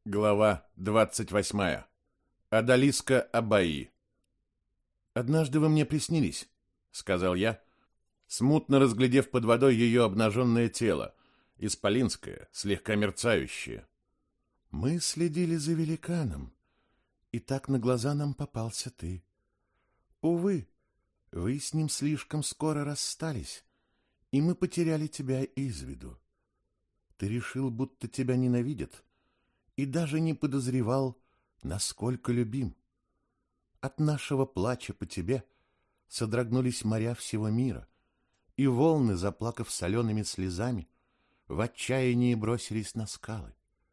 Глава 28. Одалиска Абаи. «Однажды вы мне приснились», — сказал я, смутно разглядев под водой ее обнаженное тело, исполинское, слегка мерцающее. «Мы следили за великаном, и так на глаза нам попался ты. Увы, вы с ним слишком скоро расстались, и мы потеряли тебя из виду. Ты решил, будто тебя ненавидят, и даже не подозревал, насколько любим. От нашего плача по тебе содрогнулись моря всего мира, и волны, заплакав солеными слезами, в отчаянии бросились на скалы.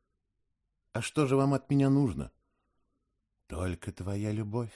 А что же вам от меня нужно? Только твоя любовь.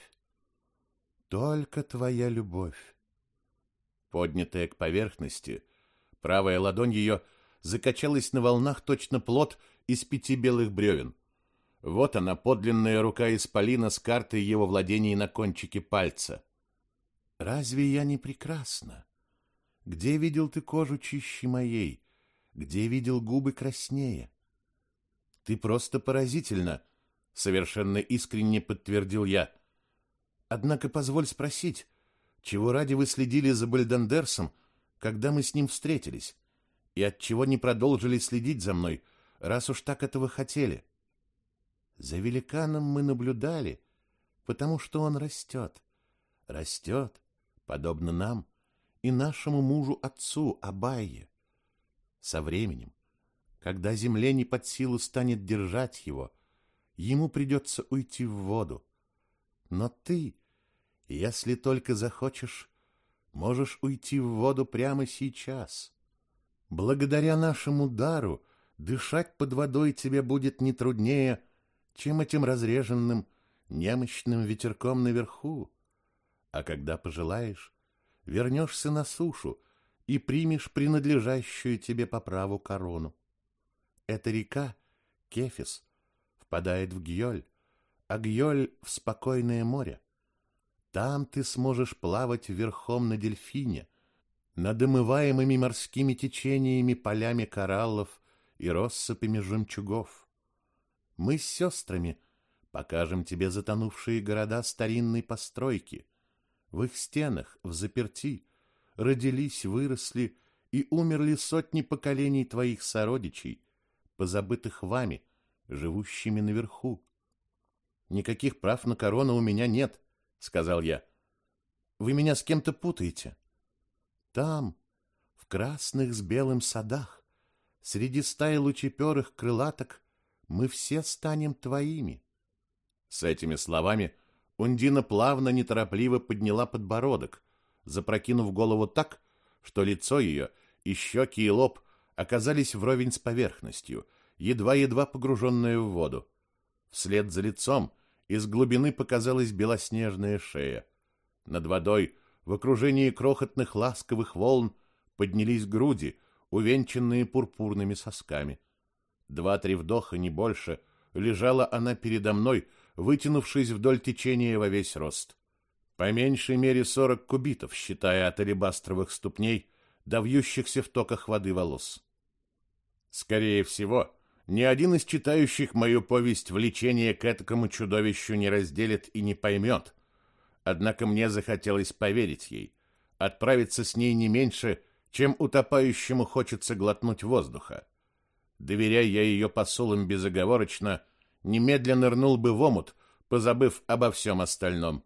Только твоя любовь. Поднятая к поверхности, правая ладонь ее закачалась на волнах точно плод из 5 белых бревен. Вот она, подлинная рука исполина с картой его владений на кончике пальца. Разве я не прекрасна? Где видел ты кожу чище моей? Где видел губы краснее? Ты просто поразительна, совершенно искренне подтвердил я. Однако позволь спросить, чего ради вы следили за Бальдандерсом, когда мы с ним встретились, и отчего не продолжили следить за мной, раз уж так этого хотели? За великаном мы наблюдали, потому что он растет, подобно нам и нашему мужу-отцу Абайе. Со временем, когда земле не под силу станет держать его, ему придется уйти в воду. Но ты, если только захочешь, можешь уйти в воду прямо сейчас. Благодаря нашему дару дышать под водой тебе будет не труднее, чем этим разреженным, немощным ветерком наверху. А когда пожелаешь, вернешься на сушу и примешь принадлежащую тебе по праву корону. Эта река, Кефис, впадает в Гьоль, а Гьоль — в спокойное море. Там ты сможешь плавать верхом на дельфине, над омываемыми морскими течениями полями кораллов и россыпями жемчугов. Мы с сестрами покажем тебе затонувшие города старинной постройки. В их стенах, взаперти, родились, выросли и умерли сотни поколений твоих сородичей, позабытых вами, живущими наверху. Никаких прав на корону у меня нет, сказал я. Вы меня с кем-то путаете. Там, в красных с белым садах, среди стаи лучеперых крылаток, мы все станем твоими. С этими словами Ундина плавно, неторопливо подняла подбородок, запрокинув голову так, что лицо ее и щеки, и лоб оказались вровень с поверхностью, едва-едва погруженную в воду. Вслед за лицом из глубины показалась белоснежная шея. Над водой, в окружении крохотных ласковых волн, поднялись груди, увенчанные пурпурными сосками. 2-3 вдоха, не больше, лежала она передо мной, вытянувшись вдоль течения во весь рост. По меньшей мере 40 кубитов, считая от алебастровых ступней до вьющихся в токах воды волос. Скорее всего, ни один из читающих мою повесть влечение к этакому чудовищу не разделит и не поймет. Однако мне захотелось поверить ей, отправиться с ней не меньше, чем утопающему хочется глотнуть воздуха. Доверяя я ее посулам безоговорочно, немедленно нырнул бы в омут, позабыв обо всем остальном.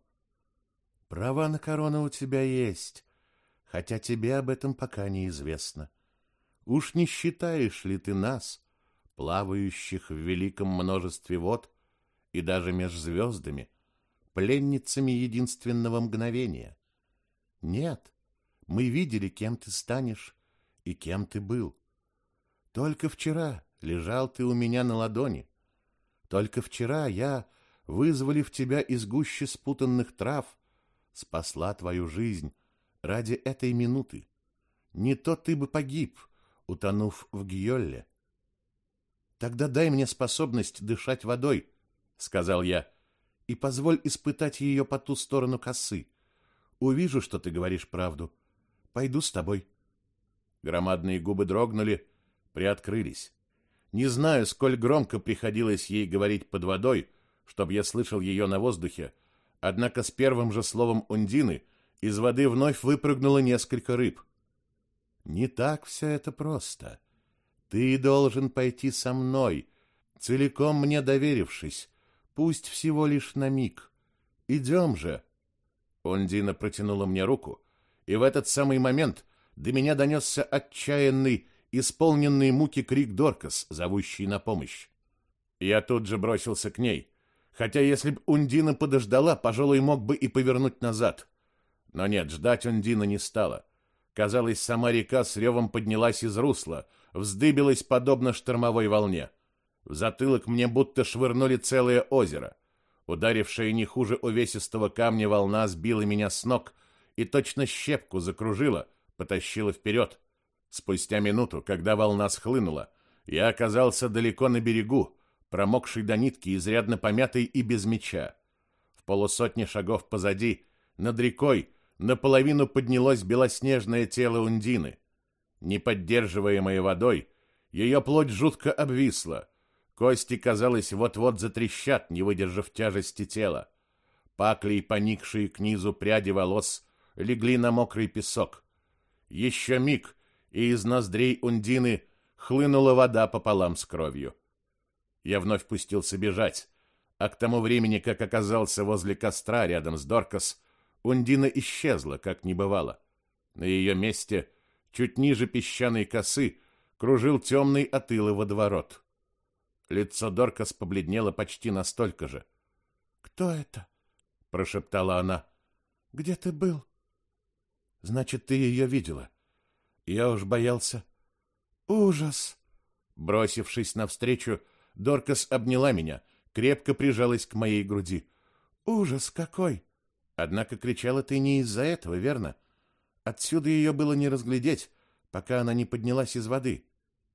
Права на корону у тебя есть, хотя тебе об этом пока неизвестно. Уж не считаешь ли ты нас, плавающих в великом множестве вод и даже меж звездами, пленницами единственного мгновения? Нет, мы видели, кем ты станешь и кем ты был. Только вчера лежал ты у меня на ладони. Только вчера я, вызволив тебя из гущи спутанных трав, спасла твою жизнь ради этой минуты. Не то ты бы погиб, утонув в Гьолле. Тогда дай мне способность дышать водой, сказал я, и позволь испытать ее по ту сторону косы. Увижу, что ты говоришь правду. Пойду с тобой. Громадные губы дрогнули, приоткрылись. Не знаю, сколь громко приходилось ей говорить под водой, чтобы я слышал ее на воздухе, однако с первым же словом Ундины из воды вновь выпрыгнуло несколько рыб. «Не так все это просто. Ты должен пойти со мной, целиком мне доверившись, пусть всего лишь на миг. Идем же!» Ундина протянула мне руку, и в этот самый момент до меня донесся отчаянный, исполненный муки крик Доркас, зовущий на помощь. Я тут же бросился к ней, хотя если б Ундина подождала, пожалуй, мог бы и повернуть назад. Но нет, ждать Ундина не стала. Казалось, сама река с ревом поднялась из русла, вздыбилась подобно штормовой волне. В затылок мне будто швырнули целое озеро. Ударившая не хуже увесистого камня волна сбила меня с ног и точно щепку закружила, потащила вперед. Спустя минуту, когда волна схлынула, я оказался далеко на берегу, промокший до нитки, изрядно помятый и без меча. В полусотне шагов позади, над рекой, наполовину поднялось белоснежное тело Ундины. Не поддерживаемое водой, ее плоть жутко обвисла. Кости, казалось, вот-вот затрещат, не выдержав тяжести тела. Паклей, поникшие к низу пряди волос, легли на мокрый песок. Еще миг, и из ноздрей Ундины хлынула вода пополам с кровью. Я вновь пустился бежать, а к тому времени, как оказался возле костра рядом с Доркас, Ундина исчезла, как не бывало. На ее месте, чуть ниже песчаной косы, кружил темный от ила водоворот. Лицо Доркас побледнело почти настолько же. «Кто это?» — прошептала она. «Где ты был?» «Значит, ты ее видела. Я уж боялся». «Ужас!» Бросившись навстречу, Доркас обняла меня, крепко прижалась к моей груди. «Ужас какой!» Однако кричала ты не из-за этого, верно? Отсюда ее было не разглядеть, пока она не поднялась из воды.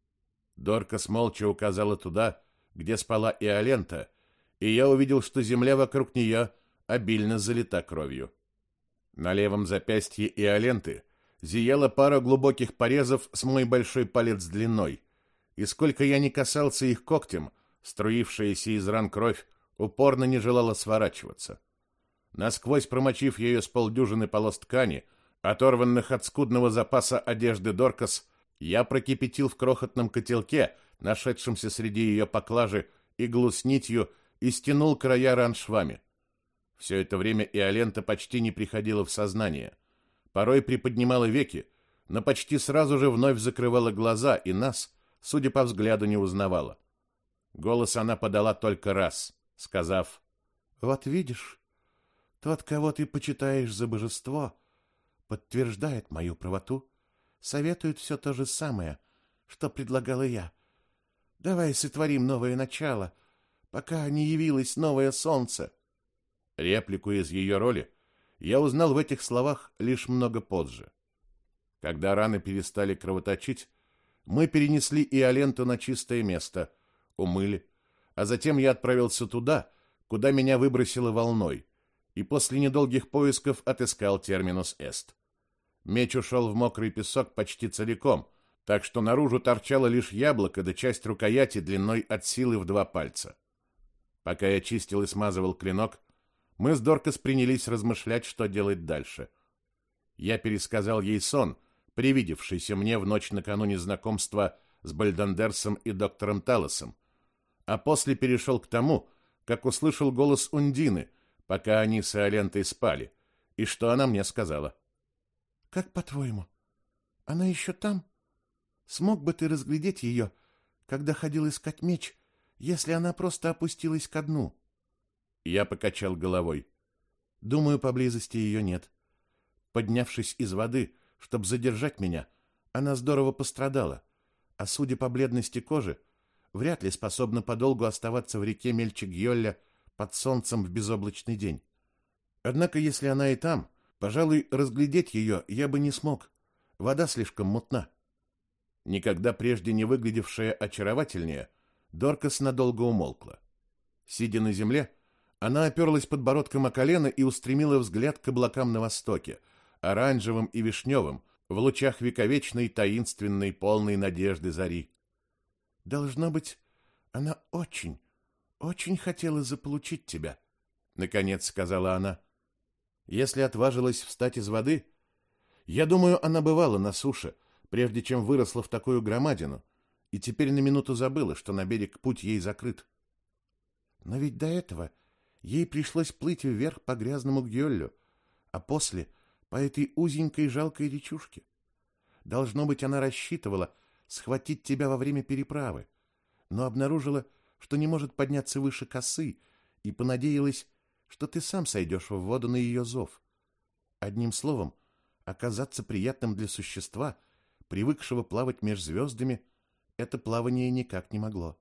Доркас молча указала туда, где спала Иолента, и я увидел, что земля вокруг нее обильно залита кровью. На левом запястье Иоленты зияла пара глубоких порезов с мой большой палец длиной, и сколько я ни касался их когтем, струившаяся из ран кровь упорно не желала сворачиваться. Насквозь промочив ее с полдюжины полос ткани, оторванных от скудного запаса одежды Доркас, я прокипятил в крохотном котелке, нашедшемся среди ее поклажи, иглу с нитью и стянул края ран швами. Все это время Иолента почти не приходила в сознание. Порой приподнимала веки, но почти сразу же вновь закрывала глаза и нас, судя по взгляду, не узнавала. Голос она подала только раз, сказав: «Вот видишь, тот, кого ты почитаешь за божество, подтверждает мою правоту, советует все то же самое, что предлагала я. Давай сотворим новое начало, пока не явилось новое солнце». Реплику из ее роли я узнал в этих словах лишь много позже. Когда раны перестали кровоточить, мы перенесли Иоленту на чистое место, умыли, а затем я отправился туда, куда меня выбросило волной, и после недолгих поисков отыскал терминус эст. Меч ушел в мокрый песок почти целиком, так что наружу торчало лишь яблоко да часть рукояти длиной от силы в 2 пальца. Пока я чистил и смазывал клинок, мы с Доркас принялись размышлять, что делать дальше. Я пересказал ей сон, привидевшийся мне в ночь накануне знакомства с Бальдандерсом и доктором Талосом, а после перешел к тому, как услышал голос Ундины, пока они с Иолентой спали, и что она мне сказала. «Как по-твоему, она еще там? Смог бы ты разглядеть ее, когда ходил искать меч, если она просто опустилась ко дну?» Я покачал головой. Думаю, поблизости ее нет. Поднявшись из воды, чтобы задержать меня, она здорово пострадала, а судя по бледности кожи, вряд ли способна подолгу оставаться в реке Мельчик-Йолля под солнцем в безоблачный день. Однако, если она и там, пожалуй, разглядеть ее я бы не смог. Вода слишком мутна. Никогда прежде не выглядевшая очаровательнее, Доркас надолго умолкла. Сидя на земле, она оперлась подбородком о колено и устремила взгляд к облакам на востоке, оранжевым и вишневым, в лучах вековечной, таинственной, полной надежды зари. Должно быть, она очень, очень хотела заполучить тебя, наконец сказала она. Если отважилась встать из воды, я думаю, она бывала на суше, прежде чем выросла в такую громадину, и теперь на минуту забыла, что на берег путь ей закрыт. Но ведь до этого ей пришлось плыть вверх по грязному Гьоллю, а после по этой узенькой жалкой речушке. Должно быть, она рассчитывала схватить тебя во время переправы, но обнаружила, что не может подняться выше косы, и понадеялась, что ты сам сойдешь в воду на ее зов. Одним словом, оказаться приятным для существа, привыкшего плавать меж звездами, это плавание никак не могло.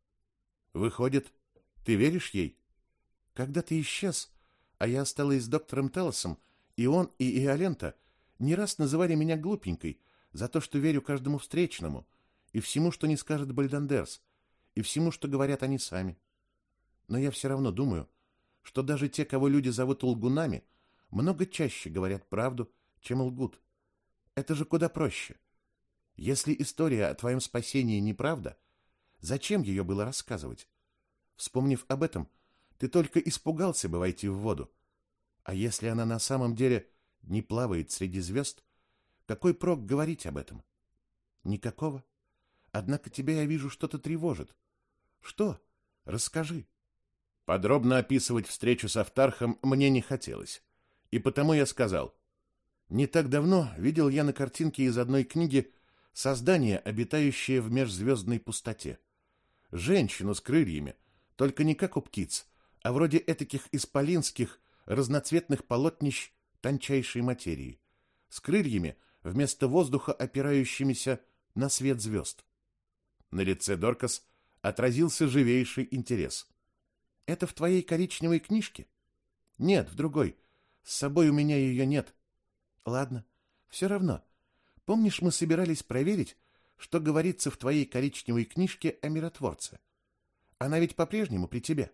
Выходит, ты веришь ей? Когда ты исчез, а я осталась с доктором Теллосом, и он, и Иолента не раз называли меня глупенькой за то, что верю каждому встречному, и всему, что не скажет Бальдандерс, и всему, что говорят они сами. Но я все равно думаю, что даже те, кого люди зовут лгунами, много чаще говорят правду, чем лгут. Это же куда проще. Если история о твоем спасении неправда, зачем ее было рассказывать? Вспомнив об этом, ты только испугался бы войти в воду. А если она на самом деле не плавает среди звезд, какой прок говорить об этом? Никакого. Однако тебя, я вижу, что-то тревожит. Что? Расскажи. Подробно описывать встречу с Автархом мне не хотелось, и потому я сказал: не так давно видел я на картинке из одной книги создание, обитающее в межзвездной пустоте. Женщину с крыльями, только не как у птиц, а вроде этаких исполинских разноцветных полотнищ тончайшей материи, с крыльями вместо воздуха, опирающимися на свет звезд. На лице Доркас отразился живейший интерес. «Это в твоей коричневой книжке?» «Нет, в другой. С собой у меня ее нет». «Ладно, все равно. Помнишь, мы собирались проверить, что говорится в твоей коричневой книжке о миротворце? Она ведь по-прежнему при тебе?»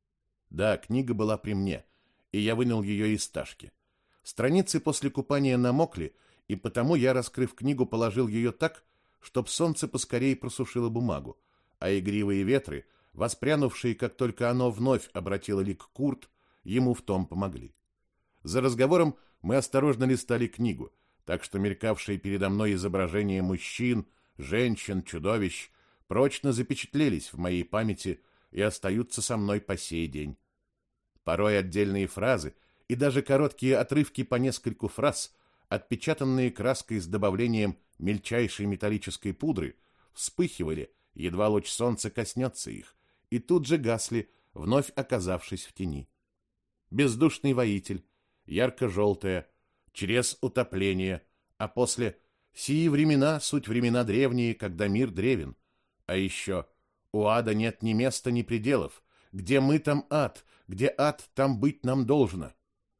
Да, книга была при мне, и я вынул ее из ташки. Страницы после купания намокли, и потому я, раскрыв книгу, положил ее так, чтоб солнце поскорее просушило бумагу, а игривые ветры, воспрянувшие, как только оно вновь обратило лик Курт, ему в том помогли. За разговором мы осторожно листали книгу, так что мелькавшие передо мной изображения мужчин, женщин, чудовищ прочно запечатлелись в моей памяти и остаются со мной по сей день. Порой отдельные фразы и даже короткие отрывки по нескольку фраз, отпечатанные краской с добавлением мельчайшей металлической пудры, вспыхивали, едва луч солнца коснется их, и тут же гасли, вновь оказавшись в тени. Бездушный воитель, ярко-желтое, чрез утопления, а после «сии времена суть времена древние, когда мир древен», а еще «у ада нет ни места, ни пределов, где мы, там ад, где ад, там быть нам должно».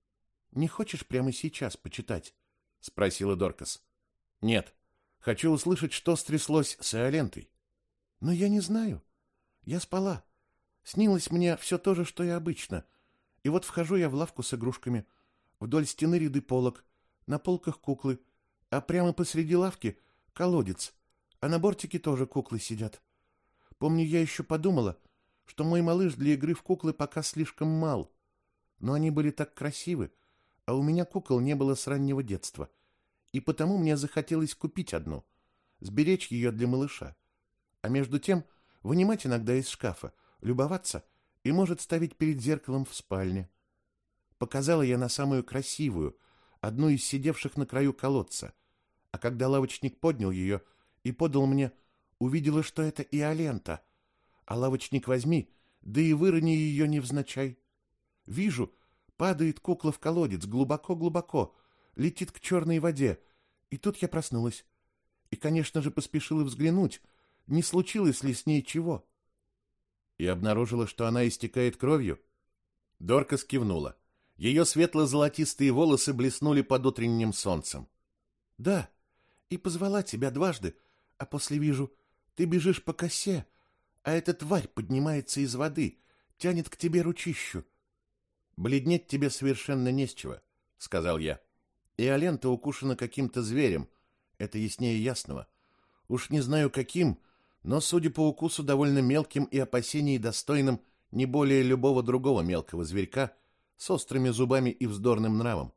«Не хочешь прямо сейчас почитать?» — спросила Доркас. «Нет, хочу услышать, что стряслось с Иолентой». «Но я не знаю. Я спала. Снилось мне все то же, что и обычно. И вот вхожу я в лавку с игрушками. Вдоль стены ряды полок, на полках куклы, а прямо посреди лавки колодец, а на бортике тоже куклы сидят. Помню, я еще подумала, что мой малыш для игры в куклы пока слишком мал. Но они были так красивы, а у меня кукол не было с раннего детства. И потому мне захотелось купить одну, сберечь ее для малыша. А между тем вынимать иногда из шкафа, любоваться и, может, ставить перед зеркалом в спальне. Показала я на самую красивую, одну из сидевших на краю колодца, а когда лавочник поднял ее и подал мне, увидела, что это Иолента. А лавочник возьми, да и вырони ее невзначай. Вижу, падает кукла в колодец глубоко-глубоко, летит к черной воде, и тут я проснулась. И, конечно же, поспешила взглянуть, не случилось ли с ней чего. И обнаружила, что она истекает кровью. Доркас кивнула. Ее светло-золотистые волосы блеснули под утренним солнцем. «Да, и позвала тебя дважды, а после вижу, ты бежишь по косе, а эта тварь поднимается из воды, тянет к тебе ручищу». «Бледнеть тебе совершенно не с чего», — сказал я. «Иолента укушена каким-то зверем, это яснее ясного. Уж не знаю каким, но, судя по укусу, довольно мелким и опасений достойным не более любого другого мелкого зверька с острыми зубами и вздорным нравом.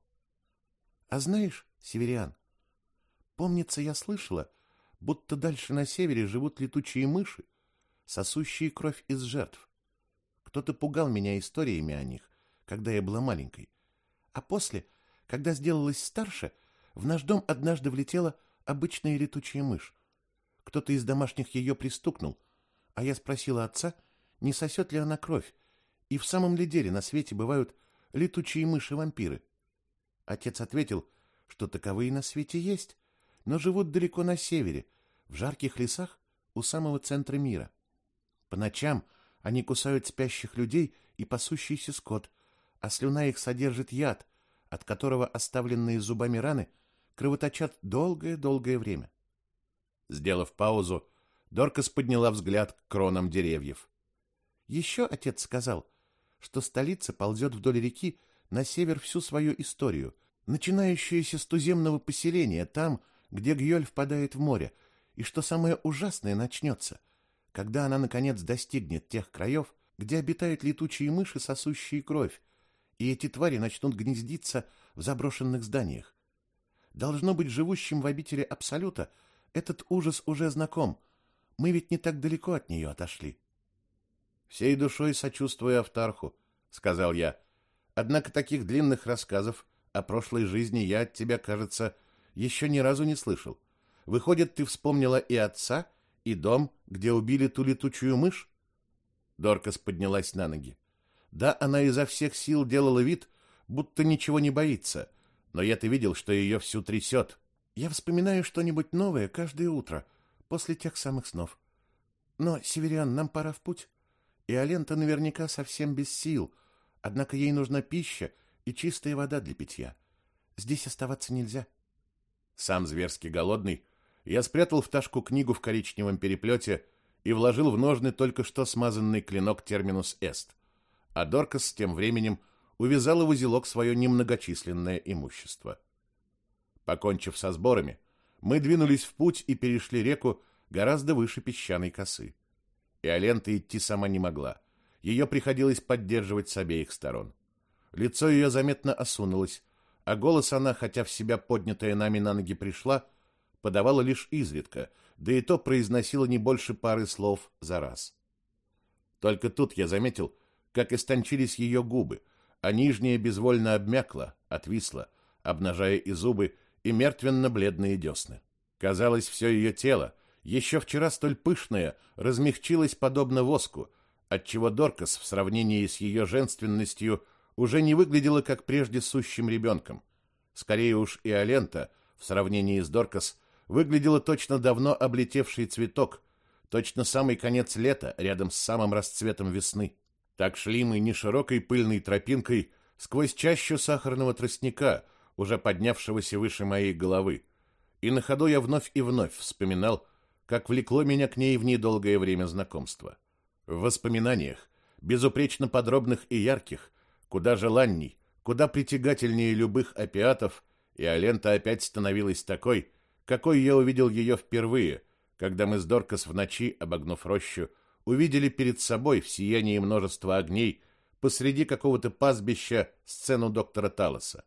А знаешь, Севериан, помнится, я слышала, будто дальше на севере живут летучие мыши, сосущие кровь из жертв. Кто-то пугал меня историями о них, когда я была маленькой. А после, когда сделалась старше, в наш дом однажды влетела обычная летучая мышь. Кто-то из домашних ее пристукнул, а я спросила отца, не сосет ли она кровь, и в самом ли деле на свете бывают летучие мыши-вампиры. Отец ответил, что таковые на свете есть, но живут далеко на севере, в жарких лесах у самого центра мира. По ночам они кусают спящих людей и пасущийся скот, а слюна их содержит яд, от которого оставленные зубами раны кровоточат долгое-долгое время. Сделав паузу, Доркас подняла взгляд к кронам деревьев. Еще отец сказал, что столица ползет вдоль реки на север всю свою историю, начинающуюся с туземного поселения там, где Гьёль впадает в море, и что самое ужасное начнется, когда она, наконец, достигнет тех краев, где обитают летучие мыши, сосущие кровь, и эти твари начнут гнездиться в заброшенных зданиях. Должно быть, живущим в обители Абсолюта этот ужас уже знаком. Мы ведь не так далеко от нее отошли. «Всей душой сочувствую Автарху», — сказал я. «Однако таких длинных рассказов о прошлой жизни я от тебя, кажется, еще ни разу не слышал. Выходит, ты вспомнила и отца, и дом, где убили ту летучую мышь?» Доркас поднялась на ноги. Да, она изо всех сил делала вид, будто ничего не боится, но я-то видел, что ее всю трясет. Я вспоминаю что-нибудь новое каждое утро, после тех самых снов. Но, Севериан, нам пора в путь. И Алента наверняка совсем без сил, однако ей нужна пища и чистая вода для питья. Здесь оставаться нельзя. Сам зверски голодный, я спрятал в ташку книгу в коричневом переплете и вложил в ножны только что смазанный клинок терминус эст, а Доркас тем временем увязала в узелок свое немногочисленное имущество. Покончив со сборами, мы двинулись в путь и перешли реку гораздо выше песчаной косы. И Алента идти сама не могла. Ее приходилось поддерживать с обеих сторон. Лицо ее заметно осунулось, а голос она, хотя в себя поднятая нами на ноги пришла, подавала лишь изредка, да и то произносила не больше пары слов за раз. Только тут я заметил, как истончились ее губы, а нижняя безвольно обмякла, отвисла, обнажая и зубы, и мертвенно-бледные десны. Казалось, все ее тело, еще вчера столь пышное, размягчилось подобно воску, отчего Доркас в сравнении с ее женственностью уже не выглядела, как прежде, сущим ребенком. Скорее уж и Алента, в сравнении с Доркас, выглядела точно давно облетевший цветок, точно самый конец лета, рядом с самым расцветом весны. Так шли мы не широкой пыльной тропинкой сквозь чащу сахарного тростника, уже поднявшегося выше моей головы, и на ходу я вновь и вновь вспоминал, как влекло меня к ней в недолгое время знакомства. В воспоминаниях, безупречно подробных и ярких, куда желанней, куда притягательнее любых опиатов, и Алента опять становилась такой, какой я увидел ее впервые, когда мы с Доркас в ночи, обогнув рощу, увидели перед собой в сиянии множества огней посреди какого-то пастбища сцену доктора Талоса.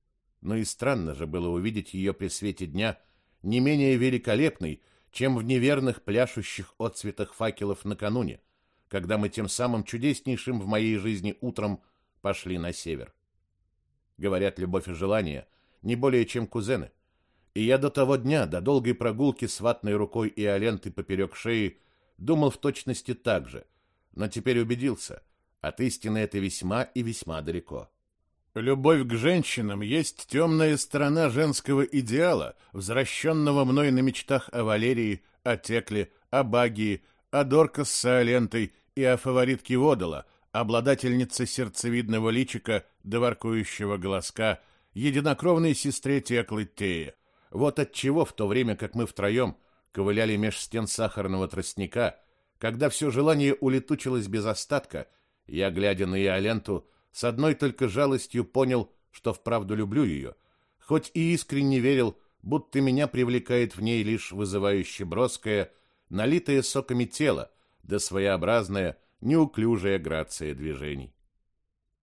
Но и странно же было увидеть ее при свете дня не менее великолепной, чем в неверных пляшущих отцветах факелов накануне, когда мы тем самым чудеснейшим в моей жизни утром пошли на север. Говорят, любовь и желание не более чем кузены. И я до того дня, до долгой прогулки с ватной рукой и Алентой поперек шеи, думал в точности так же, но теперь убедился, от истины это весьма и весьма далеко. Любовь к женщинам есть темная сторона женского идеала, возвращенного мной на мечтах о Валерии, о Текле, о Багии, о Доркас с Алентой и о фаворитке Водола, обладательнице сердцевидного личика, доворкующего голоска, единокровной сестре Теклы Тея. Вот отчего в то время, как мы втроем ковыляли меж стен сахарного тростника, когда все желание улетучилось без остатка, я, глядя на Иоленту, с одной только жалостью понял, что вправду люблю ее, хоть и искренне верил, будто меня привлекает в ней лишь вызывающе броская, налитое соками тело, да своеобразная, неуклюжая грация движений.